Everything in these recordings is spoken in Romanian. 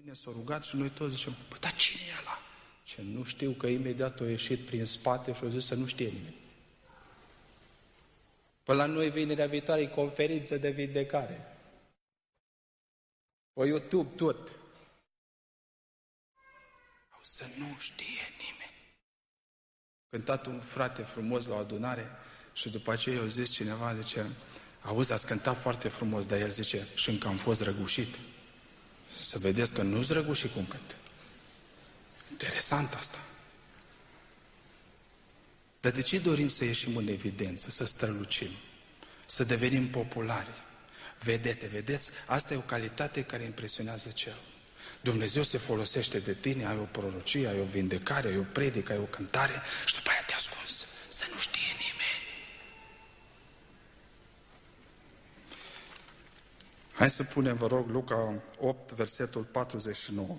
bine, s-a rugat și noi toți zicem, păi, dar cine e ăla? Ce nu știu, că imediat a ieșit prin spate și a zis să nu știe nimeni. Până la noi vinerea viitoare e conferință de vindecare. Pe YouTube tot. Au să nu știe nimeni. Cântat un frate frumos la o adunare și după aceea i-a zis cineva, zice, auzi, ați cântat foarte frumos, dar el zice, și încă am fost răgușit. Să vedeți că nu-s răgușit cum cânt. Interesant asta. Dar de ce dorim să ieșim în evidență, să strălucim, să devenim populari? Vedeți? Asta e o calitate care impresionează cerul. Dumnezeu se folosește de tine, ai o prorocie, ai o vindecare, ai o predică, ai o cântare și după aia te ascunzi, să nu știe nimeni. Hai să punem, vă rog, Luca 8, versetul 49.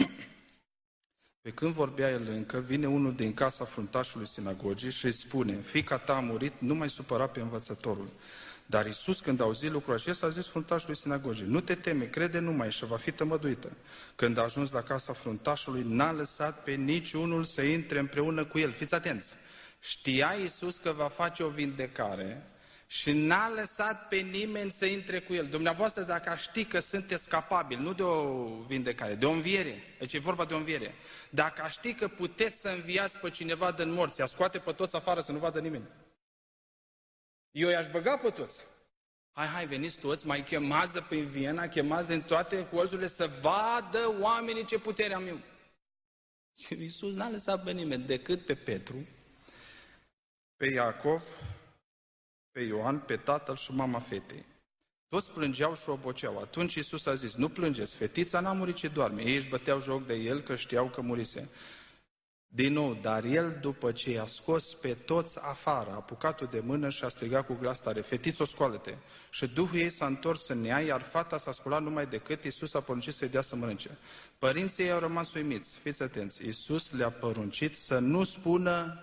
Pe când vorbea el încă, vine unul din casa fruntașului sinagogii și îi spune, fiica ta a murit, nu mai supăra pe învățătorul. Dar Iisus, când a auzit lucrul acesta, a zis fruntașului sinagogii, nu te teme, crede numai și va fi tămăduită. Când a ajuns la casa fruntașului, n-a lăsat pe niciunul să intre împreună cu el. Fiți atenți! Știa Iisus că va face o vindecare și n-a lăsat pe nimeni să intre cu el. Dumneavoastră, dacă ști că sunteți capabili, nu de o vindecare, de o înviere, deci e vorba de o înviere, dacă ști că puteți să înviați pe cineva din morți, a scoate pe toți afară să nu vadă nimeni. Eu i-aș băga pe toți. Hai, veniți toți, mai chemați de prin Viena, chemați din toate colțurile să vadă oamenii ce putere am eu. Și Iisus n-a lăsat pe nimeni decât pe Petru, pe Iacov, pe Ioan, pe tatăl și mama fetei. Toți plângeau și oboceau. Atunci Iisus a zis, nu plângeți, fetița n-a murit, ci doarme. Ei își băteau joc de el că știau că murise. Din nou, dar el, după ce i-a scos pe toți afară, a apucat-o de mână și a strigat cu glas tare, fetițo, scoală-te! Și Duhul ei s-a întors în ea, iar fata s-a sculat numai decât Iisus a poruncit să-i dea să mănânce. Părinții ei au rămas uimiți. Fiți atenți, Iisus le-a poruncit să nu spună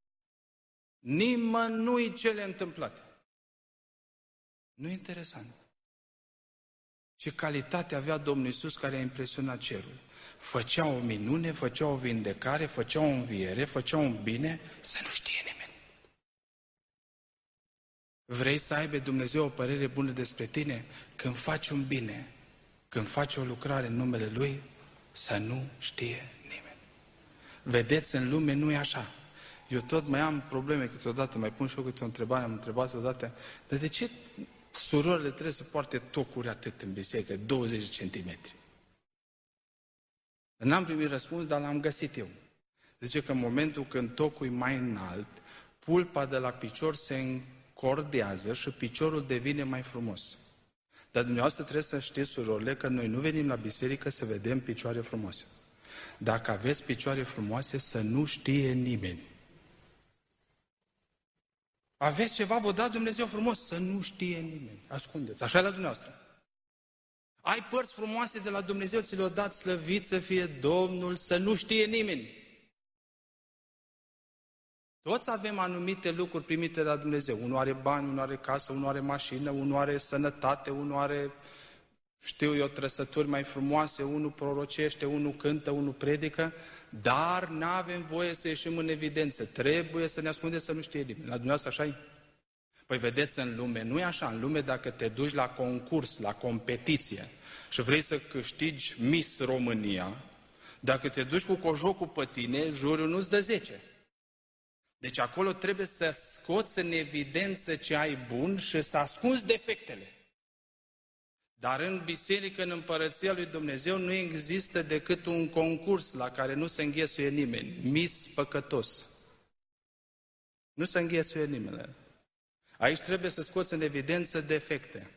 nimănui cele întâmplate. Nu e interesant? Ce calitate avea Domnul Iisus care a impresionat cerul. Făcea o minune, făcea o vindecare, făcea o înviere, făcea un bine, să nu știe nimeni. Vrei să aibă Dumnezeu o părere bună despre tine? Când faci un bine, când faci o lucrare în numele Lui, să nu știe nimeni. Vedeți, în lume nu e așa. Eu tot mai am probleme câteodată, mai pun și eu câte o întrebare, am întrebat odată, dar de ce surorile trebuie să poarte tocuri atât în biserică, 20 de centimetri? N-am primit răspuns, dar l-am găsit eu. Zice că în momentul când tocul e mai înalt, pulpa de la picior se încordează și piciorul devine mai frumos. Dar dumneavoastră trebuie să știți, surorile, că noi nu venim la biserică să vedem picioare frumoase. Dacă aveți picioare frumoase, să nu știe nimeni. Aveți ceva, vă da Dumnezeu frumos, să nu știe nimeni. Ascundeți, așa e la dumneavoastră. Ai părți frumoase de la Dumnezeu, ți le-o dat, slăvit să fie Domnul, să nu știe nimeni. Toți avem anumite lucruri primite de la Dumnezeu. Unul are bani, unul are casă, unul are mașină, unul are sănătate, unul are, știu eu, trăsături mai frumoase, unul prorocește, unul cântă, unul predică, dar n-avem voie să ieșim în evidență. Trebuie să ne ascundem să nu știe nimeni. La dumneavoastră așa-i? Păi vedeți, în lume nu e așa. În lume, dacă te duci la concurs, la competiție și vrei să câștigi Miss România, dacă te duci cu cojocul pe tine, juriul nu-ți dă 10. Deci acolo trebuie să scoți în evidență ce ai bun și să ascunzi defectele. Dar în biserică, în Împărăția lui Dumnezeu, nu există decât un concurs la care nu se înghesuie nimeni. Miss păcătos. Nu se înghesuie nimeni. Aici trebuie să scoți în evidență defecte.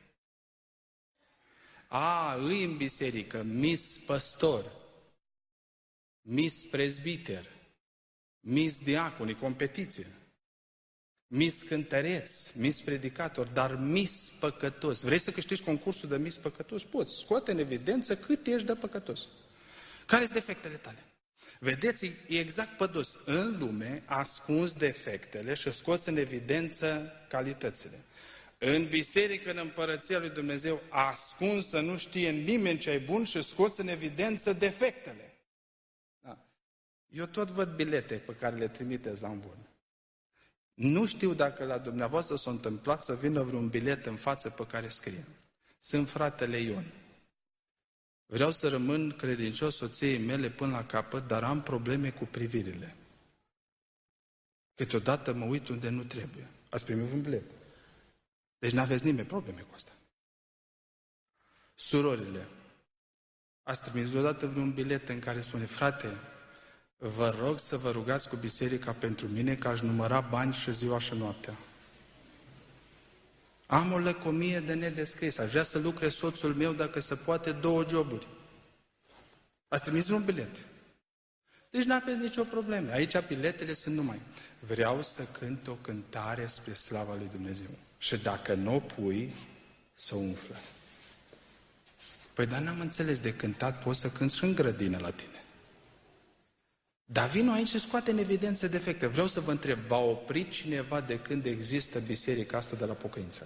Îi în biserică, Miss păstor, Miss prezbiter, Miss diacon, e competiție, Miss cântăreț, Miss predicator, dar Miss păcătos. Vrei să câștigi concursul de Miss păcătos? Poți, scoate în evidență cât ești de păcătos. Care sunt defectele tale? Vedeți, e exact pe dos. În lume ascunzi defectele și scoți în evidență calitățile. În biserică, în împărăția lui Dumnezeu, ascuns să nu știe nimeni ce e bun și scos în evidență defectele. Da. Eu tot văd bilete pe care le trimiteți la învon. Nu știu dacă la dumneavoastră s-a întâmplat să vină vreun bilet în față pe care scrie: sunt fratele Ion. Vreau să rămân credincios soției mele până la capăt, dar am probleme cu privirile. Câteodată mă uit unde nu trebuie. Ați primit un bilet. Deci n-aveți nimeni probleme cu asta. Surorile, ați trimis vreodată vreun bilet în care spune: frate, vă rog să vă rugați cu biserica pentru mine, că aș număra bani și ziua și noaptea. Am o lăcomie de nedescris, aș vrea să lucre soțul meu, dacă se poate, 2 joburi. Ați trimis vreun bilet. Deci n-aveți nicio problemă. Aici biletele sunt numai: vreau să cânt o cântare spre slava lui Dumnezeu. Și dacă nu o pui, să umflă. Păi dar n-am înțeles, de cântat poți să cânti și în grădină la tine. Dar vino aici și scoate în evidență defecte. Vreau să vă întreb, v-a oprit cineva de când există biserica asta de la pocăință?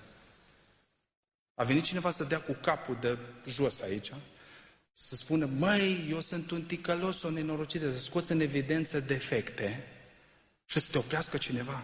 A venit cineva să dea cu capul de jos aici, să spună: măi, eu sunt un ticălos, o nenorocire, să scoți în evidență defecte și să te oprească cineva?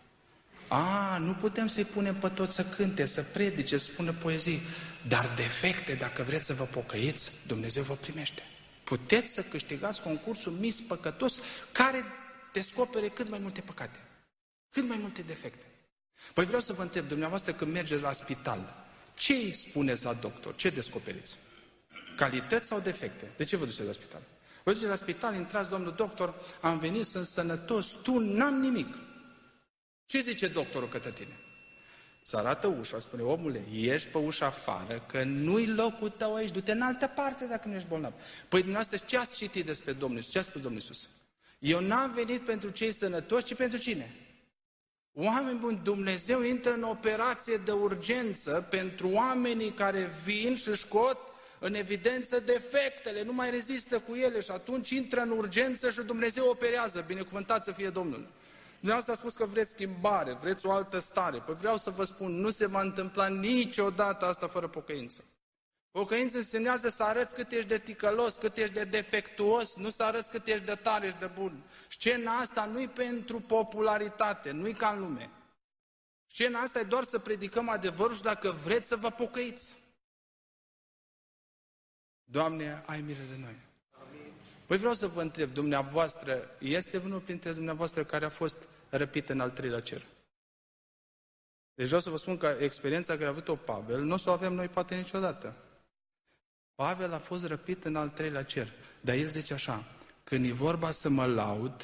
Nu putem să-i punem pe toți să cânte, să predice, să spună poezii, dar defecte, dacă vreți să vă pocăiți, Dumnezeu vă primește. Puteți să câștigați concursul Miss Păcătos, care descopere cât mai multe păcate, cât mai multe defecte. Păi vreau să vă întreb, dumneavoastră, când mergeți la spital, ce îi spuneți la doctor? Ce descoperiți? Calități sau defecte? De ce vă duceți la spital? Vă duceți la spital, intrați: domnul doctor, am venit, sunt sănătos, tu n-am nimic. Ce zice doctorul către tine? Îți arată ușa, spune: omule, ieși pe ușa afară, că nu-i locul tău aici, du-te în altă parte dacă nu ești bolnav. Păi dumneavoastră, ce ați citit despre Domnul Iisus? Ce a spus Domnul Iisus? Eu n-am venit pentru cei sănătoși, ci pentru cine? Oameni buni, Dumnezeu intră în operație de urgență pentru oamenii care vin și scot în evidență defectele, nu mai rezistă cu ele și atunci intră în urgență și Dumnezeu operează. Binecuvântat să fie Domnul. Dumneavoastră a spus că vreți schimbare, vreți o altă stare. Păi vreau să vă spun, nu se va întâmpla niciodată asta fără pocăință. Pocăință însemnează să arăți cât ești de ticălos, cât ești de defectuos, nu să arăți cât ești de tare, ești de bun. Scena asta nu-i pentru popularitate, nu-i ca în lume. Scena asta e doar să predicăm adevărul și dacă vreți să vă pocăiți. Doamne, ai milă de noi. Păi vreau să vă întreb, dumneavoastră, este unul printre dumneavoastră care a fost răpit în al 3-lea cer? Deci vreau să vă spun că experiența care a avut-o Pavel, nu o să o avem noi poate niciodată. Pavel a fost răpit în al 3-lea cer, dar el zice așa: când e vorba să mă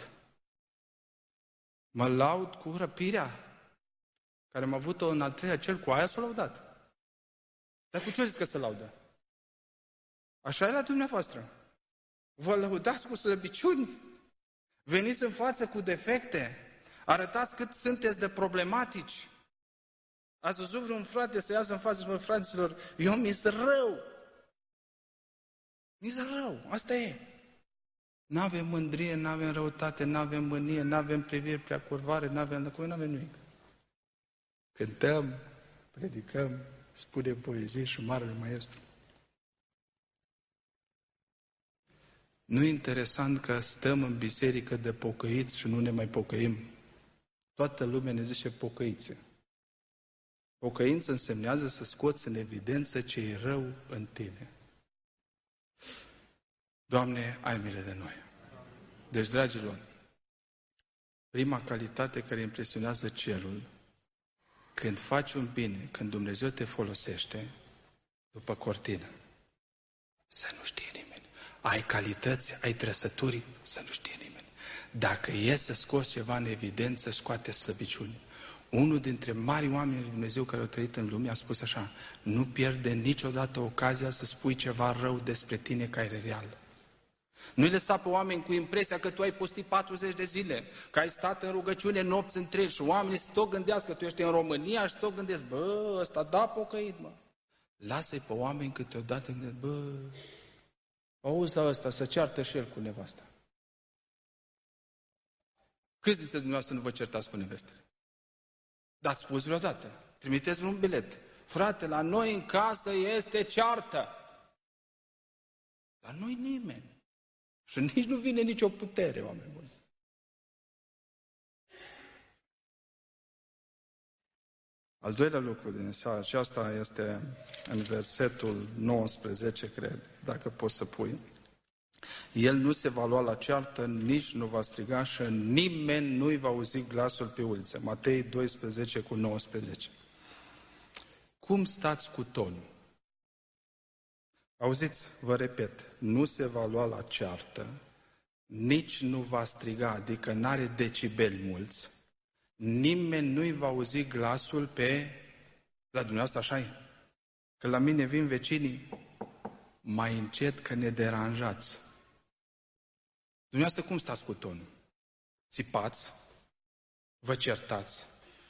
laud cu răpirea care am avut-o în al 3-lea cer, cu aia s-a laudat. Dar cu ce zic că se laudă? Așa e la dumneavoastră. Vă lăudați cu slăbiciuni, veniți în față cu defecte, arătați cât sunteți de problematici. Ați văzut vreun frate să iasă în față și spune: fraților, eu mi-s rău. Mi-s rău, asta e. N-avem mândrie, n-avem răutate, n-avem mânie, n-avem priviri prea curvare, n-avem nimic. Cântăm, predicăm, spunem poezii și Marele Maestru. Nu e interesant că stăm în biserică de pocăiți și nu ne mai pocăim? Toată lumea ne zice pocăițe. Pocăință însemnează să scoți în evidență ce e rău în tine. Doamne, ai milă de noi. Deci, dragilor, prima calitate care impresionează cerul, când faci un bine, când Dumnezeu te folosește, după cortină, să nu știe nimeni. Ai calități, ai trăsături, să nu știe nimeni. Dacă e să scoți ceva în evidență, scoate slăbiciuni. Unul dintre mari oameni lui Dumnezeu care au trăit în lume a spus așa: nu pierde niciodată ocazia să spui ceva rău despre tine care e real. Nu-i lăsa pe oameni cu impresia că tu ai postit 40 de zile, că ai stat în rugăciune nopți întregi și oamenii să tot gândească că tu ești în România și tot gândesc: bă, ăsta da pocăit, mă. Lasă-i pe oameni câteodată gândesc: bă, auzi la ăsta să ceartă și el cu nevasta. Câți dintre dumneavoastră nu vă certați cu nevestele? Dar ați spus vreodată? Trimiteți un bilet. Frate, la noi în casă este ceartă. La noi nimeni. Și nici nu vine nicio putere, oameni buni. Al doilea lucru din seara, și asta este în versetul 19, cred, dacă poți să pui. El nu se va lua la ceartă, nici nu va striga și nimeni nu-i va auzi glasul pe uliță. Matei 12 cu 19. Cum stați cu tonul? Auziți, vă repet, nu se va lua la ceartă, nici nu va striga, adică n-are decibeli mulți, nimeni nu-i va auzi glasul la dumneavoastră, așa e? Că la mine vin vecinii, mai încet că ne deranjați. Dumneavoastră cum stați cu tonul? Țipați? Vă certați?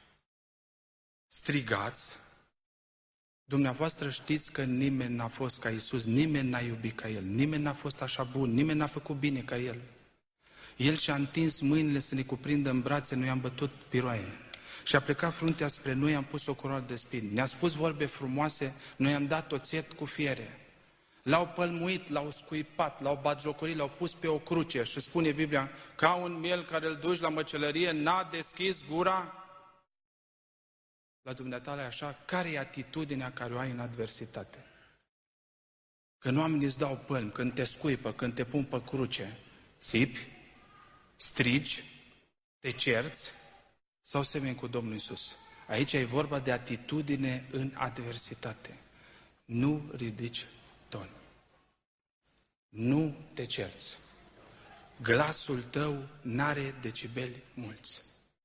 Strigați? Dumneavoastră știți că nimeni n-a fost ca Iisus, nimeni n-a iubit ca El, nimeni n-a fost așa bun, nimeni n-a făcut bine ca El. El și-a întins mâinile să ne cuprindă în brațe, noi am bătut piroaie. Și a plecat fruntea spre noi, am pus o coroană de spini. Ne-a spus vorbe frumoase, noi am dat oțet cu fiere. L-au pălmuit, l-au scuipat, l-au batjocorit, l-au pus pe o cruce și spune Biblia, ca un miel care îl duci la măcelărie, n-a deschis gura. La dumneatale așa, care e atitudinea care o ai în adversitate? Când oamenii îți dau pălmi, când te scuipă, când te pun pe cruce, țipi, strigi, te cerți sau semeni cu Domnul Iisus? Aici e vorba de atitudine în adversitate. Nu ridici ton. Nu te cerți. Glasul tău n-are decibeli mulți.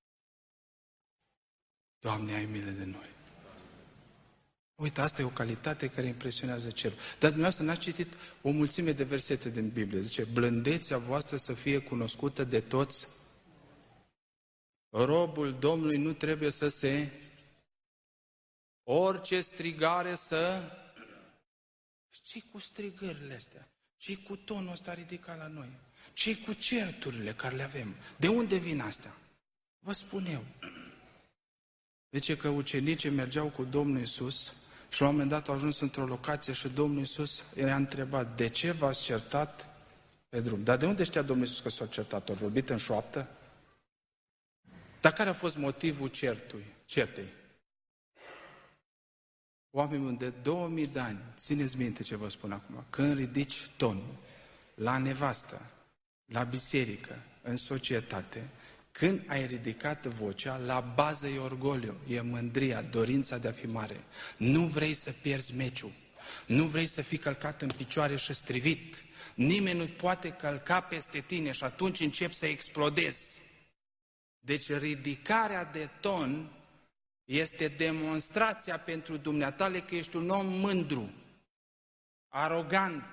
Doamne, ai milă de noi. Uite, asta e o calitate care impresionează cerul. Dar dumneavoastră n-ați citit o mulțime de versete din Biblie. Zice, blândețea voastră să fie cunoscută de toți. Robul Domnului nu trebuie să se... Orice strigare să... Ce-i cu strigările astea? Ce-i cu tonul ăsta ridicat la noi? Ce-i cu certurile care le avem? De unde vin astea? Vă spun eu. Zice că ucenicii mergeau cu Domnul Iisus și la un moment dat au ajuns într-o locație și Domnul Iisus i-a întrebat, de ce v-ați certat pe drum? Dar de unde știa Domnul Iisus că s-a certat? Au vorbit în șoaptă? Dar care a fost motivul certei? Oameni de 2000 de ani, țineți minte ce vă spun acum, când ridici tonul la nevastă, la biserică, în societate, când ai ridicat vocea, la bază e orgoliu, e mândria, dorința de a fi mare. Nu vrei să pierzi meciul, nu vrei să fii călcat în picioare și strivit. Nimeni nu poate călca peste tine și atunci începi să explodezi. Deci ridicarea de ton este demonstrația pentru dumneatale că ești un om mândru, arogant.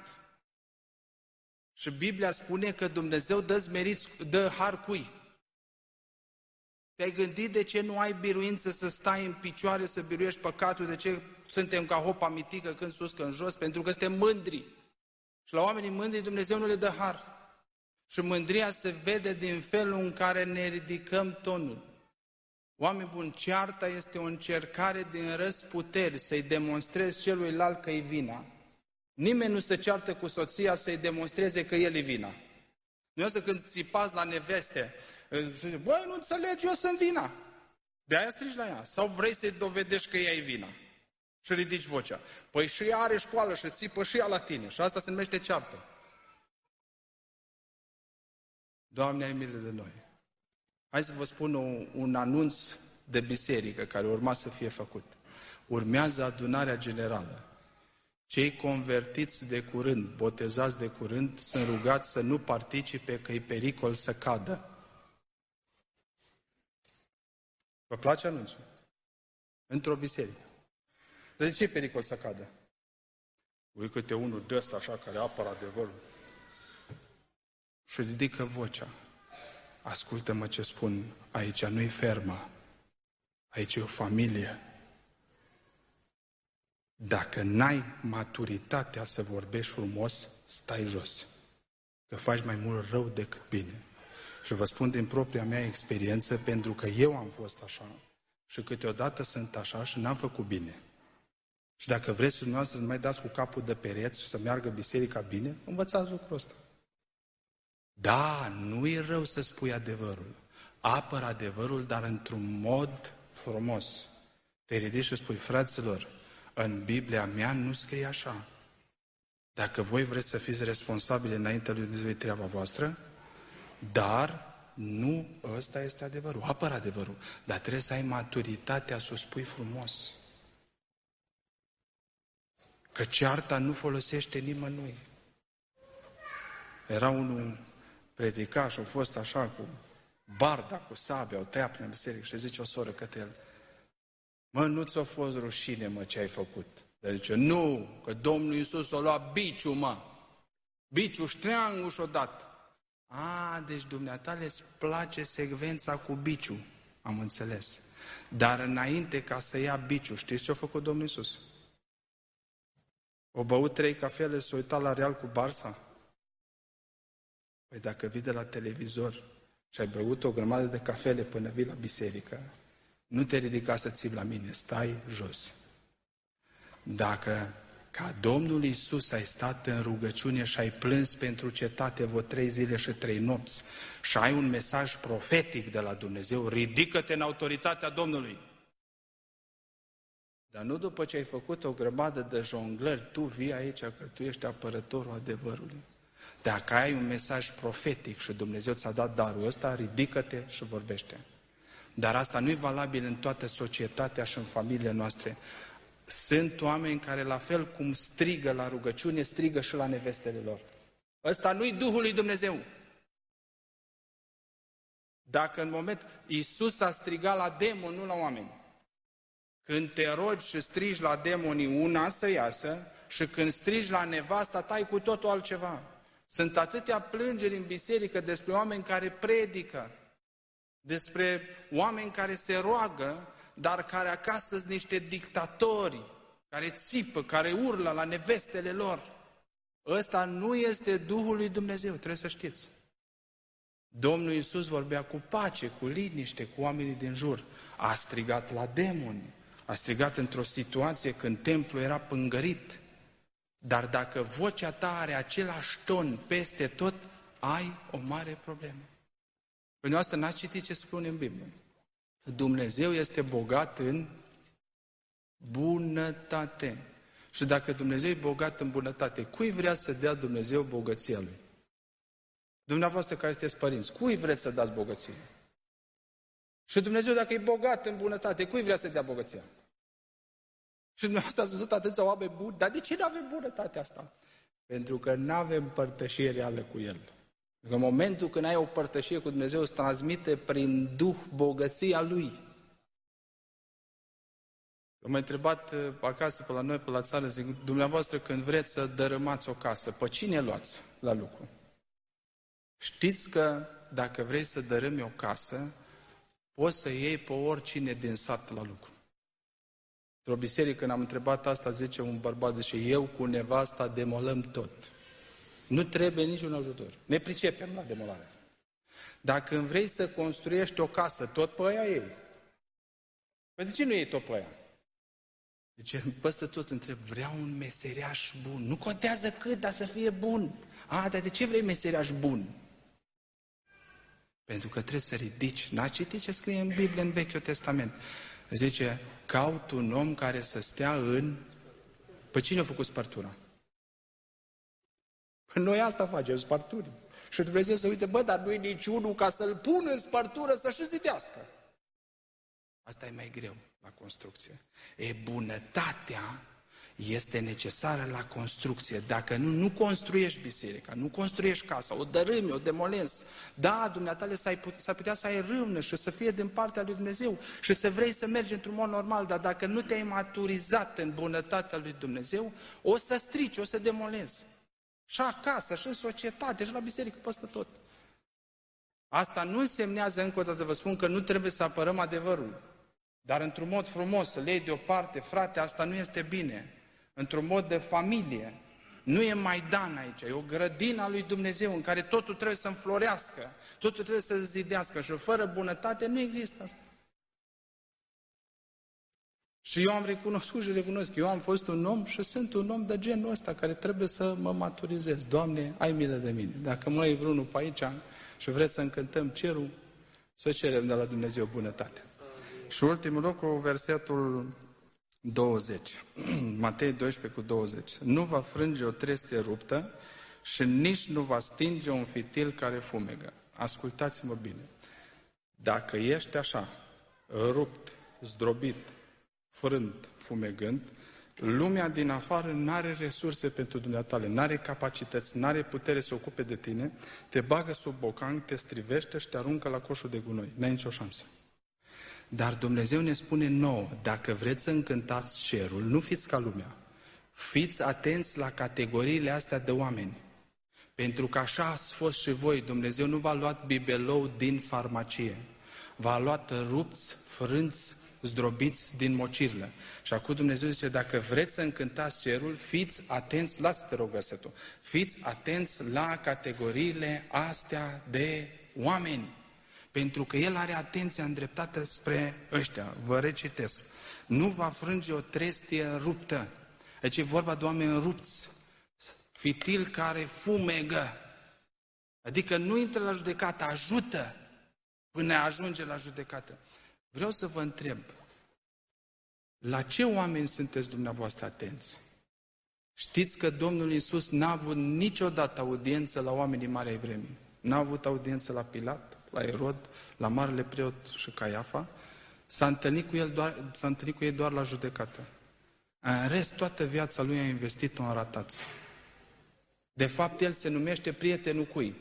Și Biblia spune că Dumnezeu dă har cui? Te-ai gândit de ce nu ai biruință să stai în picioare, să biruiești păcatul? De ce suntem ca hopa mitică când sus, când jos? Pentru că suntem mândri. Și la oamenii mândri Dumnezeu nu le dă har. Și mândria se vede din felul în care ne ridicăm tonul. Oameni buni, cearta este o încercare din răsputeri să-i demonstrezi celuilalt că e vina. Nimeni nu se ceartă cu soția să-i demonstreze că el e vina. Dumneavoastră când țipați la neveste, băi, nu înțelegi, eu sunt vina. De-aia strigi la ea. Sau vrei să-i dovedești că ea e vina? Și ridici vocea. Păi și ea are școală și țipă și ea la tine. Și asta se numește ceartă. Doamne, ai milă de noi. Hai să vă spun un anunț de biserică care urma să fie făcut. Urmează adunarea generală. Cei convertiți de curând, botezați de curând, sunt rugați să nu participe, că e pericol să cadă. Vă place anunțul? Într-o biserică. De ce e pericol să cadă? Ui, câte unul de ăsta așa care apără adevărul. Și ridică vocea. Ascultă-mă ce spun, aici nu-i fermă, aici e o familie. Dacă n-ai maturitatea să vorbești frumos, stai jos, că faci mai mult rău decât bine. Și vă spun din propria mea experiență, pentru că eu am fost așa Și câteodată sunt așa și n-am făcut bine. Și dacă vreți și dumneavoastră să mai dați cu capul de pereți și să meargă biserica bine, învățați lucrul ăsta. Da, nu e rău să spui adevărul. Apără adevărul, dar într-un mod frumos. Te ridici și spui, fraților, în Biblia mea nu scrie așa. Dacă voi vreți să fiți responsabili înaintea lui Dumnezeu, e treaba voastră, dar nu ăsta este adevărul. Apără adevărul, dar trebuie să ai maturitatea să o spui frumos. Că cearta nu folosește nimănui. Era unul predica și a fost așa cu barda, cu sabia, o tăia prin biserică și zice o soră către el, mă, nu ți-a fost rușine, mă, ce ai făcut? Dar zice, nu, că Domnul Iisus a luat biciul, mă. Biciul, ștreangul și-o dat. A, deci dumneata le-ți place secvența cu biciul, am înțeles. Dar înainte ca să ia biciul, știți ce a făcut Domnul Iisus? O băut 3 cafele, s-a uitat la Real cu Barça? Păi dacă vii de la televizor și ai băut o grămadă de cafele până vii la biserică, nu te ridica să ții la mine, stai jos. Dacă ca Domnul Iisus ai stat în rugăciune și ai plâns pentru cetate vreo 3 zile și 3 nopți și ai un mesaj profetic de la Dumnezeu, ridică-te în autoritatea Domnului. Dar nu după ce ai făcut o grămadă de jonglări, tu vii aici că tu ești apărătorul adevărului. Dacă ai un mesaj profetic și Dumnezeu ți-a dat darul ăsta, ridică-te și vorbește. Dar asta nu e valabil în toată societatea și în familiile noastre. Sunt oameni care, la fel cum strigă la rugăciune, strigă și la nevestele lor. Ăsta nu-i Duhul lui Dumnezeu. Dacă în moment Iisus a strigat la demoni, nu la oameni. Când te rogi și strigi la demonii una să iasă și când strigi la nevasta ta, ai cu totul altceva. Sunt atâtea plângeri în biserică despre oameni care predică, despre oameni care se roagă, dar care acasă sunt niște dictatori, care țipă, care urlă la nevestele lor. Ăsta nu este Duhul lui Dumnezeu, trebuie să știți. Domnul Iisus vorbea cu pace, cu liniște, cu oamenii din jur. A strigat la demoni, a strigat într-o situație când templul era pângărit. Dar dacă vocea ta are același ton peste tot, ai o mare problemă. Păi noastră n-ați citit ce spune în Biblie. Dumnezeu este bogat în bunătate. Și dacă Dumnezeu e bogat în bunătate, cui vrea să dea Dumnezeu bogăția Lui? Dumneavoastră care sunteți părinți, cui vreți să dați bogăție? Și Dumnezeu, dacă e bogat în bunătate, cui vrea să dea bogăția? Și dumneavoastră ați văzut atâția oameni buni, dar de ce nu avem bunătatea asta? Pentru că nu avem părtășie reală cu El. În momentul când ai o părtășie cu Dumnezeu, îți transmite prin Duh bogăția Lui. Am mai întrebat acasă, pe la noi, pe la țară, zic, dumneavoastră când vreți să dărâmați o casă, pe cine luați la lucru? Știți că dacă vrei să dărâmi o casă, poți să iei pe oricine din sat la lucru. Într-o biserică, când am întrebat asta, zice un bărbat, zice, eu cu nevasta demolăm tot. Nu trebuie niciun ajutor. Ne pricepem la demolare. Dacă vrei să construiești o casă, tot pe aia ei. Păi de ce nu iei tot pe aia? Zice, păstă tot întreb, vreau un meseriaș bun. Nu contează cât, dar să fie bun. Dar de ce vrei meseriaș bun? Pentru că trebuie să ridici. N-ați citit ce scrie în Biblie, în Vechiul Testament? Zice, caut un om care să stea în... Păi cine a făcut spărtura? Noi asta facem, spărturi. Și Dumnezeu se uite, dar nu-i niciunul ca să-l pună în spărtură să-și zidească. Asta e mai greu la construcție. Bunătatea este necesară la construcție. Dacă nu construiești biserica, nu construiești casa, o dărâmi, o demolezi. Da, dumneatale s-ar putea să ai râvnă și să fie din partea lui Dumnezeu și să vrei să mergi într-un mod normal, dar dacă nu te-ai maturizat în bunătatea lui Dumnezeu, o să strici, o să demolezi. Și acasă, și în societate, și la biserică, peste tot. Asta nu însemnează, încă o dată vă spun, că nu trebuie să apărăm adevărul. Dar într-un mod frumos, să le iei deoparte, frate, asta nu este bine. Într-un mod de familie. Nu e Maidan aici, e o grădină a lui Dumnezeu în care totul trebuie să înflorească, totul trebuie să se zidească și fără bunătate nu există asta. Și eu am recunoscut și recunosc că eu am fost un om și sunt un om de genul ăsta care trebuie să mă maturizez. Doamne, ai milă de mine. Dacă mai e vreunul pe aici și vreți să încântăm cerul, să cerem de la Dumnezeu bunătate. Și ultimul lucru, versetul 20. Matei 12:20. Nu va frânge o trestie ruptă și nici nu va stinge un fitil care fumegă. Ascultați-mă bine. Dacă ești așa, rupt, zdrobit, frânt, fumegând, lumea din afară nu are resurse pentru dumneatale, nu are capacități, nu are putere să ocupe de tine, te bagă sub bocan, te strivește și te aruncă la coșul de gunoi. N-ai nicio șansă. Dar Dumnezeu ne spune nouă, dacă vreți să încântați cerul, nu fiți ca lumea. Fiți atenți la categoriile astea de oameni. Pentru că așa ați fost și voi. Dumnezeu nu v-a luat bibelou din farmacie. V-a luat rupți, frânți, zdrobiți din mocirlă. Și acum Dumnezeu zice, dacă vreți să încântați cerul, fiți atenți, lasă-te rog versetul, fiți atenți la categoriile astea de oameni. Pentru că El are atenția îndreptată spre ăștia. Vă recitesc. Nu va frânge o trestie ruptă. Deci e vorba de oameni rupți. Fitil care fumegă. Adică nu intră la judecată, ajută până ajunge la judecată. Vreau să vă întreb, la ce oameni sunteți dumneavoastră atenți? Știți că Domnul Iisus n-a avut niciodată audiență la oamenii mari ai vremii. N-a avut audiență la Pilat, la Erod, la Marele Preot și Caiafa. S-a întâlnit cu ei doar la judecată. În rest, toată viața lui a investit-o în ratați. De fapt, el se numește prietenul cui?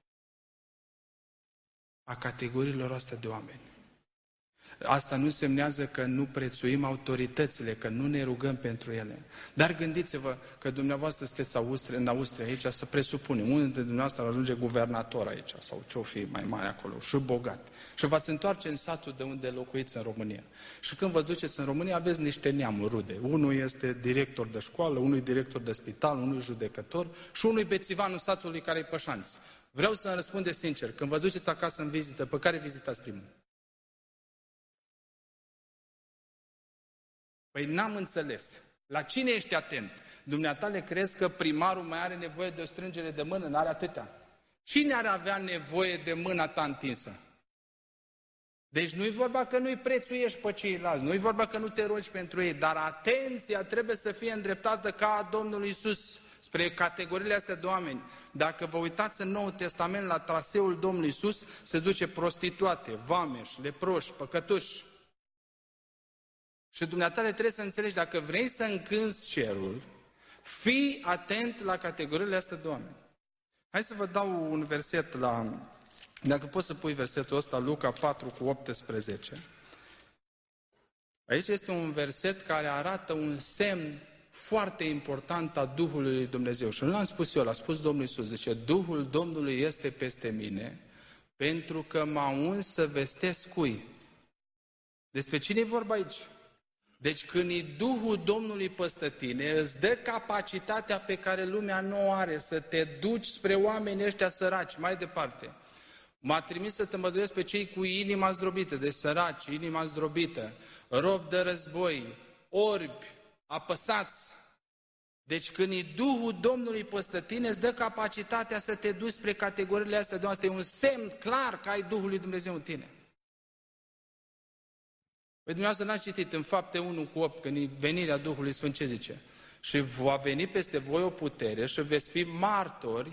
A categoriilor astea de oameni. Asta nu semnează că nu prețuim autoritățile, că nu ne rugăm pentru ele. Dar gândiți-vă că dumneavoastră sunteți în Austria aici, să presupunem, unul dintre dumneavoastră ajunge guvernator aici, sau ce-o fi mai mare acolo, și bogat. Și v-ați întoarce în satul de unde locuiți în România. Și când vă duceți în România, aveți niște neamuri rude. Unul este director de școală, unul e director de spital, unul e judecător și unul e bețivanul satului care e pășanț. Vreau să-mi răspundeți sincer, când vă duceți acasă în vizită, pe care vizitați primul? Păi n-am înțeles. La cine ești atent? Dumneatale crezi că primarul mai are nevoie de o strângere de mână? N-are atâtea. Cine ar avea nevoie de mâna ta întinsă? Deci nu-i vorba că nu-i prețuiești pe ceilalți, nu-i vorba că nu te rogi pentru ei, dar atenția trebuie să fie îndreptată ca a Domnului Iisus spre categoriile astea de oameni. Dacă vă uitați în Noul Testament la traseul Domnului Iisus, se duce prostituate, vameși, leproși, păcătuși. Și dumneatale trebuie să înțelegi, dacă vrei să încânți cerul, fii atent la categoriile astea de oameni. Hai să vă dau un verset dacă poți să pui versetul ăsta, Luca 4:18. Aici este un verset care arată un semn foarte important a Duhului lui Dumnezeu. Și nu l-am spus eu, l-a spus Domnul Iisus. Zice, Duhul Domnului este peste mine, pentru că m-a uns să vestesc cui? Despre cine e vorba aici? Deci când e Duhul Domnului peste tine, îți dă capacitatea pe care lumea nu o are, să te duci spre oamenii ăștia săraci, mai departe. M-a trimis să tămăduiesc pe cei cu inima zdrobită, deci săraci, inima zdrobită, robi de război, orbi, apăsați. Deci când e Duhul Domnului peste tine, îți dă capacitatea să te duci spre categoriile astea de astea. E un semn clar că ai Duhul lui Dumnezeu în tine. Păi dumneavoastră n-ați citit în Fapte 1:8, când e venirea Duhului Sfânt, ce zice? Și va veni peste voi o putere și veți fi martori.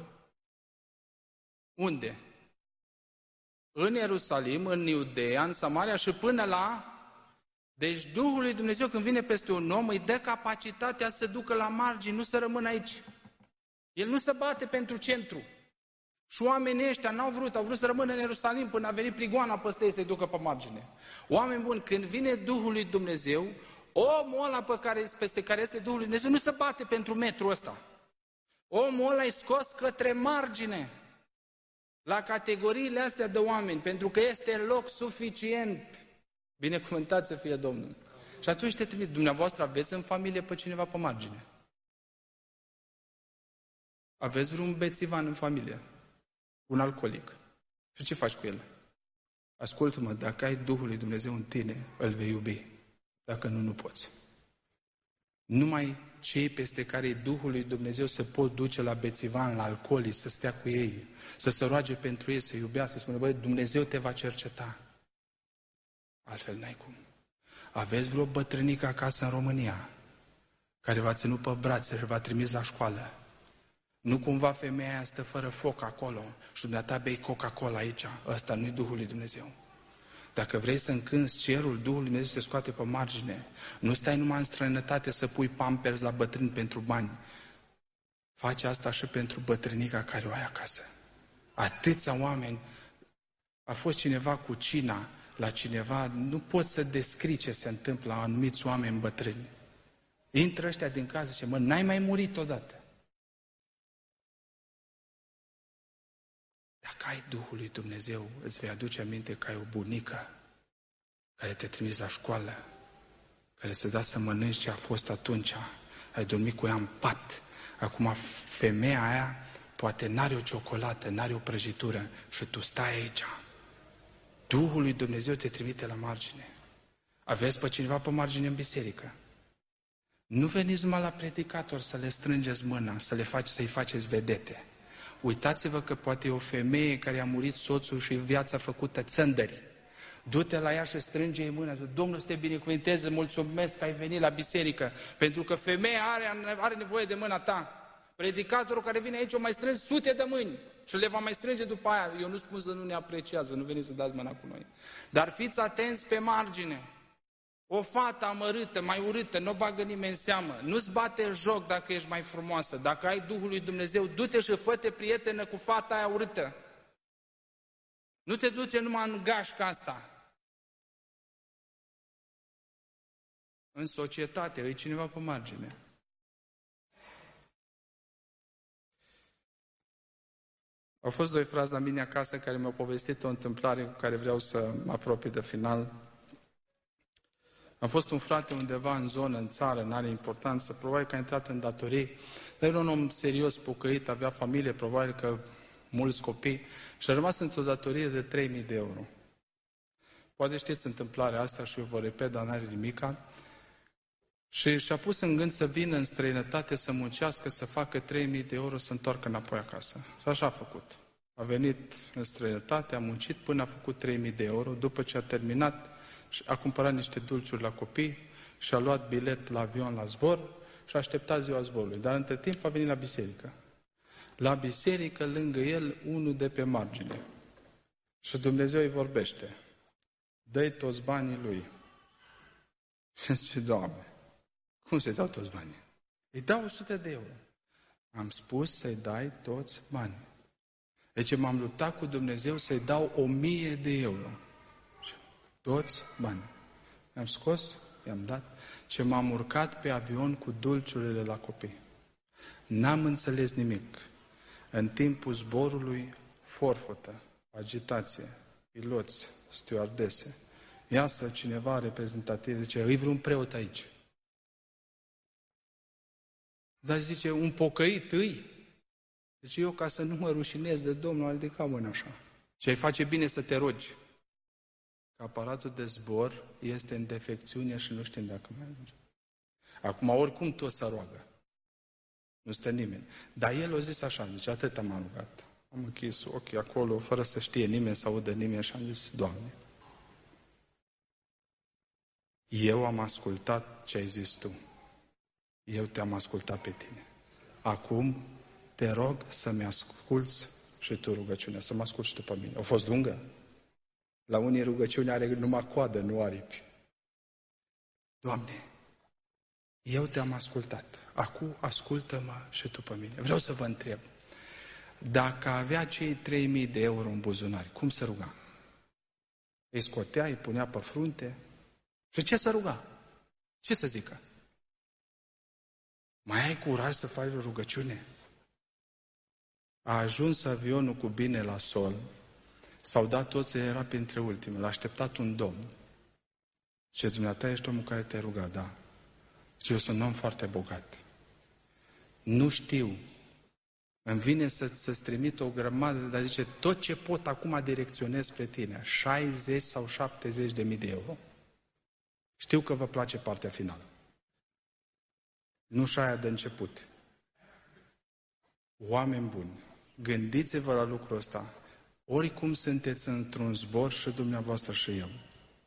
Unde? În Ierusalim, în Iudeea, în Samaria și până la... Deci Duhul lui Dumnezeu când vine peste un om îi dă capacitatea să ducă la margini, nu să rămână aici. El nu se bate pentru centru. Și oamenii ăștia n-au vrut, au vrut să rămână în Ierusalim până a venit prigoana peste ei să-i ducă pe margine. Oameni buni, când vine Duhul lui Dumnezeu, omul ăla peste care este Duhul lui Dumnezeu nu se bate pentru metrul ăsta. Omul ăla e scos către margine, la categoriile astea de oameni, pentru că este loc suficient. Binecuvântat să fie Domnul. Și atunci te trimit. Dumneavoastră aveți în familie pe cineva pe margine? Aveți vreun bețivan în familie? Un alcoolic. Și ce faci cu el? Ascultă-mă, dacă ai Duhul lui Dumnezeu în tine, îl vei iubi. Dacă nu, nu poți. Numai cei peste care Duhul lui Dumnezeu se pot duce la bețivan, la alcoolii, să stea cu ei, să se roage pentru ei, să iubească, să spună, băi, Dumnezeu te va cerceta. Altfel n-ai cum. Aveți vreo bătrânică acasă în România care v-a ținut pe brațe și v-a trimis la școală? Nu cumva femeia aia stă fără foc acolo și dumneata bei Coca-Cola aici? Ăsta nu-i Duhul lui Dumnezeu. Dacă vrei să încânți cerul, Duhul lui Dumnezeu te scoate pe margine. Nu stai numai în străinătate să pui pampers la bătrâni pentru bani. Faci asta și pentru bătrânica care o ai acasă. Atâția oameni, a fost cineva cu cina la cineva, nu poți să descrii ce se întâmplă la anumiți oameni bătrâni. Intră ăștia din casă și zice, mă, n-ai mai murit odată. Dacă ai Duhul lui Dumnezeu, îți vei aduce aminte că ai o bunică care te trimis la școală, care se da să mănânci ce a fost atunci, ai dormit cu ea în pat. Acum femeia aia poate n-are o ciocolată, n-are o prăjitură și tu stai aici. Duhul lui Dumnezeu te trimite la margine. Aveți pe cineva pe margine în biserică. Nu veniți numai la predicator să le strângeți mâna, să-i faceți vedete. Uitați-vă că poate e o femeie care a murit soțul și viața făcută țândări. Du-te la ea și strânge-i mâna. Domnul să te binecuvânteze, mulțumesc că ai venit la biserică, pentru că femeia are nevoie de mâna ta. Predicatorul care vine aici o mai strâns sute de mâini și le va mai strânge după aia. Eu nu spun să nu ne apreciază, nu veniți să dați mâna cu noi. Dar fiți atenți pe margine. O fată amărâtă, mai urâtă, nu o bagă nimeni în seamă. Nu-ți bate joc dacă ești mai frumoasă. Dacă ai Duhul lui Dumnezeu, du-te și fă-te prietenă cu fata aia urâtă. Nu te duce numai în gașca asta. În societate, e cineva pe margine. Au fost doi frați la mine acasă care mi-au povestit o întâmplare cu care vreau să mă apropii de final. A fost un frate undeva în zonă, în țară, n-are importanță, probabil că a intrat în datorii, dar era un om serios, pocăit, avea familie, probabil că mulți copii, și a rămas într-o datorie de 3.000 de euro. Poate știți întâmplarea asta și eu vă repet, dar n-are nimica. Și și-a pus în gând să vină în străinătate, să muncească, să facă 3.000 de euro, să întoarcă înapoi acasă. Și așa a făcut. A venit în străinătate, a muncit până a făcut 3.000 de euro, după ce a terminat, a cumpărat niște dulciuri la copii și a luat bilet la avion la zbor și a așteptat ziua zborului. Dar între timp a venit la biserică. La biserică, lângă el, unul de pe margine. Și Dumnezeu îi vorbește. Dă-i toți banii lui. Și zice, Doamne, cum să-i dau toți banii? Îi dau 100 de euro. Am spus să-i dai toți banii. Deci m-am luptat cu Dumnezeu să-i dau 1.000 de euro. Toți banii. I-am scos, i-am dat, ce m-am urcat pe avion cu dulciurile la copii. N-am înțeles nimic. În timpul zborului, forfotă, agitație, piloți, stewardese. Iasă cineva reprezentativ, zice, îi vreun preot aici. Dar zice, un pocăit îi? Deci eu, ca să nu mă rușinez de Domnul, am ridicat mâna așa. Și ai face bine să te rogi. Că aparatul de zbor este în defecțiune și nu știm dacă mai ajunge. Acum, oricum, toți se roagă. Nu stă nimeni. Dar el a zis așa, deci atât m-am rugat. Am închis ochii acolo, fără să știe nimeni, să audă nimeni, și am zis, Doamne, eu am ascultat ce ai zis Tu. Eu te-am ascultat pe tine. Acum te rog să-mi asculți și tu rugăciunea, să mă asculți și tu pe mine. A fost lungă? La unii rugăciunea are numai coadă, nu aripi. Doamne, eu te-am ascultat. Acum ascultă-mă și tu pe mine. Vreau să vă întreb, dacă avea cei 3.000 de euro în buzunari, cum se ruga? Îi scotea, îi punea pe frunte? Și ce să ruga? Ce să zică? Mai ai curaj să faci o rugăciune? A ajuns avionul cu bine la sol, s-au dat toți, era printre ultimele, l-a așteptat un domn. Ce dumneata ești omul care te-ai rugat, da. Și eu sunt un om foarte bogat. Nu știu. Îmi vine să-ți trimit o grămadă, dar zice, tot ce pot acum direcționez spre tine, 60 sau 70 de mii de euro. Știu că vă place partea finală. Nu și aia de început. Oameni buni, gândiți-vă la lucrul ăsta. Oricum sunteți într-un zbor și dumneavoastră și eu.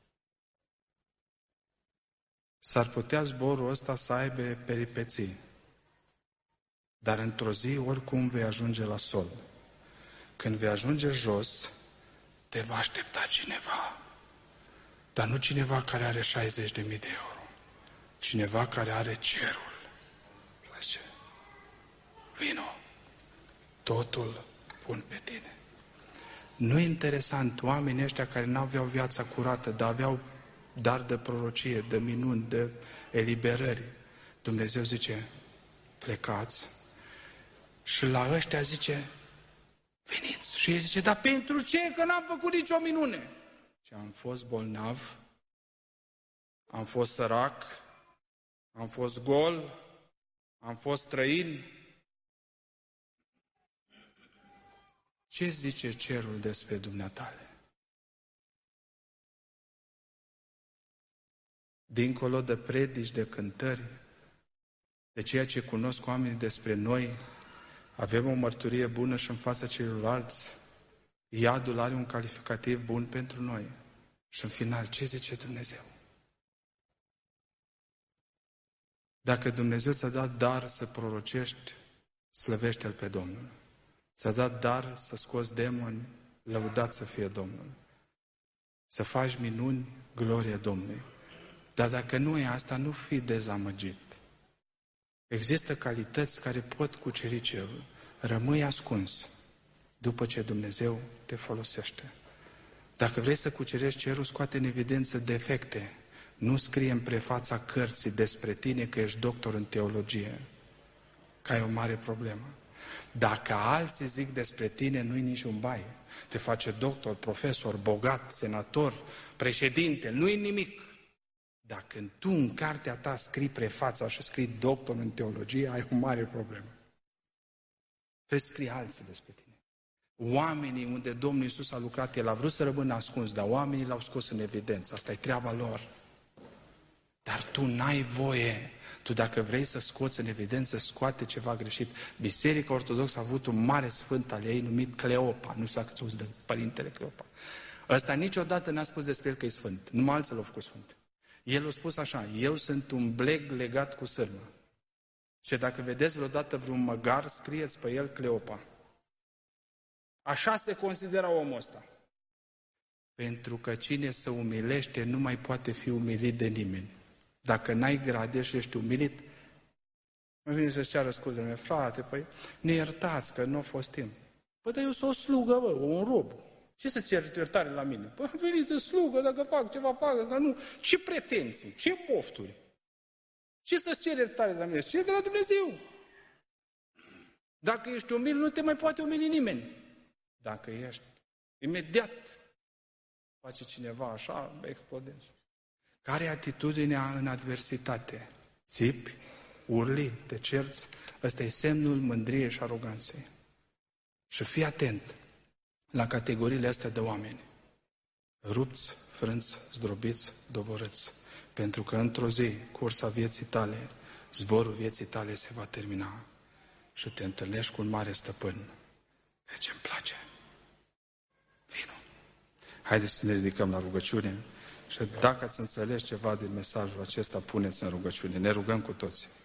S-ar putea zborul ăsta să aibă peripeții. Dar într-o zi, oricum, vei ajunge la sol. Când vei ajunge jos, te va aștepta cineva. Dar nu cineva care are 60.000 de euro. Cineva care are cerul. Zice, vino, totul pun pe tine. Nu e interesant, oamenii ăștia care n-aveau viața curată, dar aveau dar de prorocie, de minuni, de eliberări. Dumnezeu zice, plecați. Și la ăștia zice, veniți. Și ei zice, dar pentru ce? Că n-am făcut nicio minune. Și am fost bolnav, am fost sărac, am fost gol, am fost străin. Ce zice cerul despre dumneatale? Dincolo de predici, de cântări, de ceea ce cunosc oamenii despre noi, avem o mărturie bună și în fața celorlalți. Iadul are un calificativ bun pentru noi. Și în final, ce zice Dumnezeu? Dacă Dumnezeu ți-a dat dar să prorocești, slăvește-L pe Domnul. Ți-a dat dar să scoți demoni, lăudat să fie Domnul. Să faci minuni, glorie Domnului. Dar dacă nu e asta, nu fi dezamăgit. Există calități care pot cuceri cerul. Rămâi ascuns după ce Dumnezeu te folosește. Dacă vrei să cucerești cerul, scoate în evidență defecte. Nu scrie în prefața cărții despre tine că ești doctor în teologie, că ai o mare problemă. Dacă alții zic despre tine, nu-i niciun bai. Te face doctor, profesor, bogat, senator, președinte, nu-i nimic. Dacă tu în cartea ta scrii prefața și scrii doctor în teologie, ai o mare problemă. Trebuie să scrie alții despre tine. Oamenii unde Domnul Iisus a lucrat, El a vrut să rămână ascuns, dar oamenii l-au scos în evidență. Asta e treaba lor. Dar tu n-ai voie. Tu dacă vrei să scoți în evidență, scoate ceva greșit. Biserica Ortodoxă a avut un mare sfânt al ei numit Cleopa. Nu știu dacă ți-auzi de părintele Cleopa. Ăsta niciodată n-a spus despre el că e sfânt. Numai alții l-au făcut sfânt. El a spus așa, eu sunt un bleg legat cu sârmă. Și dacă vedeți vreodată vreun măgar, scrieți pe el Cleopa. Așa se considera omul ăsta. Pentru că cine se umilește nu mai poate fi umilit de nimeni. Dacă n-ai grade și ești umilit, mă vine să-și ceară scuzele mele. Frate, păi ne iertați că nu a fost timp. Păi dar eu sunt o slugă, un rob. Ce să-ți iertare la mine? Păi veniți în slugă, dacă fac ceva, fac, dacă nu. Ce pretenții, ce pofturi? Ce să-ți ceri iertare de la mine? Ce de la Dumnezeu? Dacă ești umil, nu te mai poate umili nimeni. Dacă ești, imediat face cineva așa, explodezi. Care e atitudinea în adversitate? Țipi, urli, te cerți? Ăsta e semnul mândriei și aroganței. Și fii atent la categoriile astea de oameni. Rupți, frânți, zdrobiți, doborâți. Pentru că într-o zi, cursa vieții tale, zborul vieții tale se va termina și te întâlnești cu un mare stăpân. Deci îmi place. Vino. Haideți să ne ridicăm la rugăciune și dacă ați înțeles ceva din mesajul acesta, puneți în rugăciune. Ne rugăm cu toți.